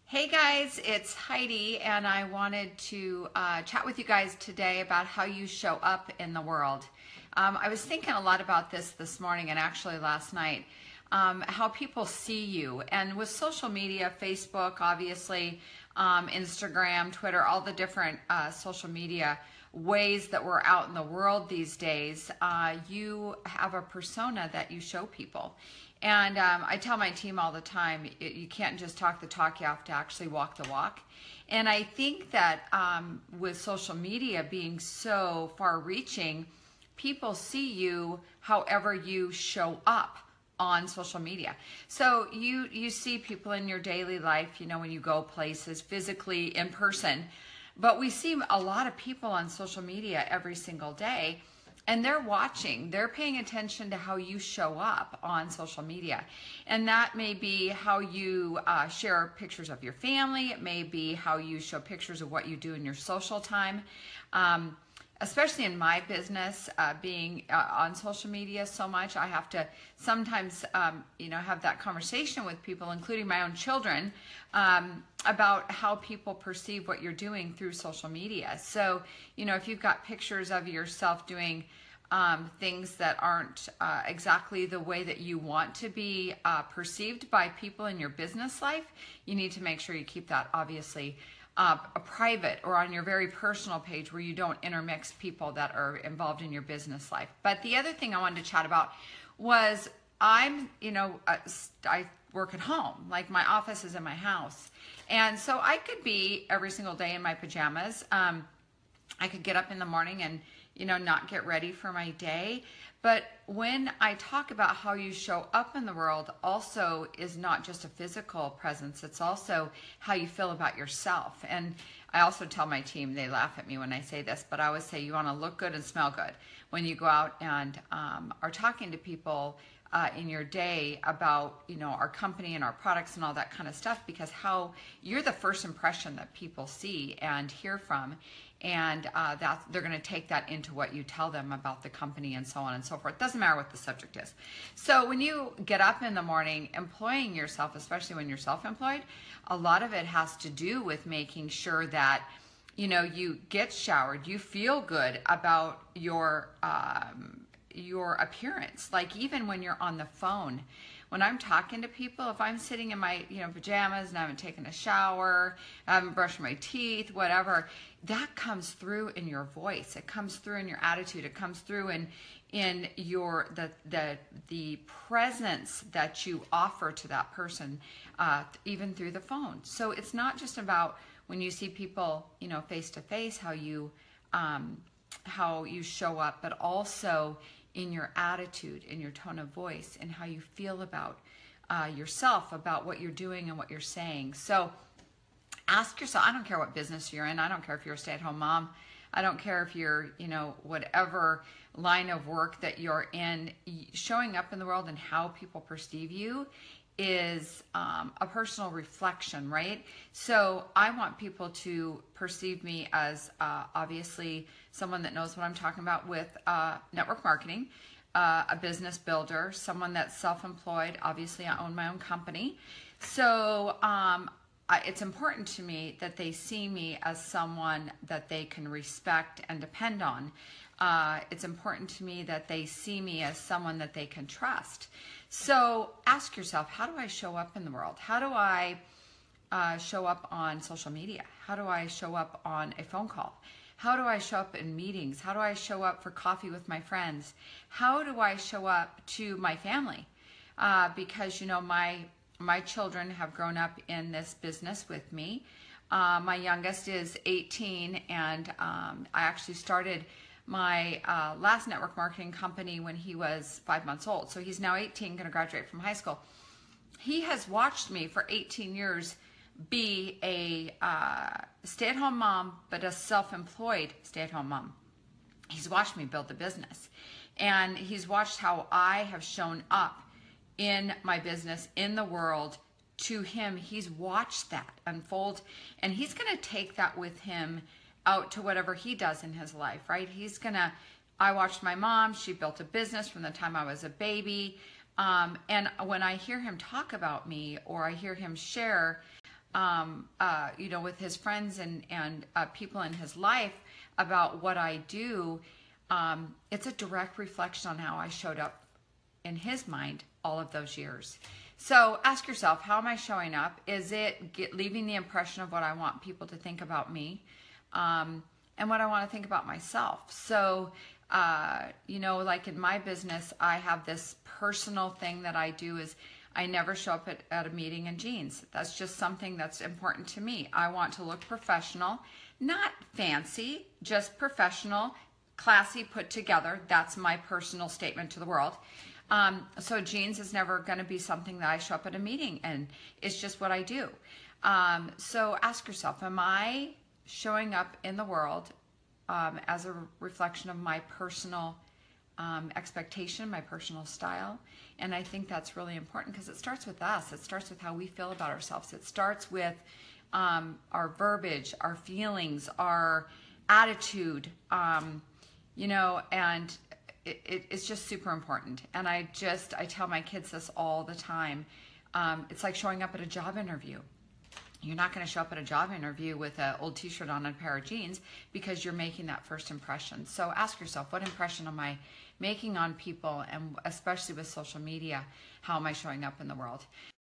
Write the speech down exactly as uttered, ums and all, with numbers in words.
Hey guys, it's Heidi, and I wanted to uh, chat with you guys today about how you show up in the world. Um, I was thinking a lot about this this morning and actually last night, um, how people see you. And with social media, Facebook, obviously, um, Instagram, Twitter, all the different uh, social media ways that we're out in the world these days, uh, you have a persona that you show people. And um, I tell my team all the time, you, you can't just talk the talk, you have to actually walk the walk. And I think that um, with social media being so far reaching, people see you however you show up on social media. So you you see people in your daily life, you know, when you go places physically in person, but we see a lot of people on social media every single day, and they're watching, they're paying attention to how you show up on social media. And that may be how you uh, share pictures of your family. It may be how you show pictures of what you do in your social time. Um, especially in my business, uh, being uh, on social media so much, I have to sometimes, um, you know, have that conversation with people, including my own children, um, about how people perceive what you're doing through social media. So, you know, if you've got pictures of yourself doing um, things that aren't uh, exactly the way that you want to be uh, perceived by people in your business life, you need to make sure you keep that obviously Uh, a private or on your very personal page where you don't intermix people that are involved in your business life. But the other thing I wanted to chat about was I'm, you know, uh, I work at home, like my office is in my house. And so I could be every single day in my pajamas. Um, I could get up in the morning and, you know, not get ready for my day. But when I talk about how you show up in the world also is not just a physical presence, it's also how you feel about yourself. And I also tell my team, they laugh at me when I say this, but I always say you want to look good and smell good when you go out and um, are talking to people uh, in your day about, you know, our company and our products and all that kind of stuff, because how you're the first impression that people see and hear from. And uh, that they're going to take that into what you tell them about the company and so on and so forth. Doesn't matter what the subject is. So when you get up in the morning, employing yourself, especially when you're self-employed, a lot of it has to do with making sure that, you know, you get showered, you feel good about your um, your appearance. Like even when you're on the phone, when I'm talking to people, if I'm sitting in my, you know, pajamas and I haven't taken a shower, I haven't brushed my teeth, whatever, that comes through in your voice. It comes through in your attitude. It comes through in in your the the the presence that you offer to that person, uh, even through the phone. So it's not just about when you see people, you know, face to face, how you um, how you show up, but also in your attitude, in your tone of voice, and how you feel about uh, yourself, about what you're doing and what you're saying. So ask yourself, I don't care what business you're in, I don't care if you're a stay-at-home mom, I don't care if you're, you know, whatever line of work that you're in, showing up in the world and how people perceive you is um, a personal reflection, right? So I want people to perceive me as uh, obviously someone that knows what I'm talking about with uh, network marketing, uh, a business builder, someone that's self-employed. Obviously, I own my own company. So um, I, it's important to me that they see me as someone that they can respect and depend on. Uh, it's important to me that they see me as someone that they can trust. So ask yourself, how do I show up in the world? How do I uh, show up on social media? How do I show up on a phone call? How do I show up in meetings? How do I show up for coffee with my friends? How do I show up to my family? Uh, because, you know, my my children have grown up in this business with me. Uh, my youngest is eighteen, and um, I actually started my uh, last network marketing company when he was five months old. So he's now eighteen, going to graduate from high school. He has watched me for eighteen years be a uh, stay-at-home mom, but a self-employed stay-at-home mom. He's watched me build the business, and he's watched how I have shown up in my business, in the world, to him. He's watched that unfold, and he's going to take that with him out to whatever he does in his life, right? He's gonna, I watched my mom, she built a business from the time I was a baby. Um, and when I hear him talk about me, or I hear him share um, uh, you know, with his friends and, and uh, people in his life about what I do, um, it's a direct reflection on how I showed up in his mind all of those years. So ask yourself, how am I showing up? Is it get, leaving the impression of what I want people to think about me, um, and what I want to think about myself? So, uh, you know, like in my business, I have this personal thing that I do is I never show up at, at a meeting in jeans. That's just something that's important to me. I want to look professional, not fancy, just professional, classy, put together. That's my personal statement to the world. Um, so jeans is never going to be something that I show up at a meeting, and it's just what I do. Um, so ask yourself, am I showing up in the world um, as a reflection of my personal um, expectation, my personal style? And I think that's really important because it starts with us. It starts with how we feel about ourselves. It starts with um, our verbiage, our feelings, our attitude, um, you know, and It, it, it's just super important. And I just, I tell my kids this all the time. Um, it's like showing up at a job interview. You're not going to show up at a job interview with an old t-shirt on and a pair of jeans because you're making that first impression. So ask yourself, what impression am I making on people, and especially with social media, how am I showing up in the world?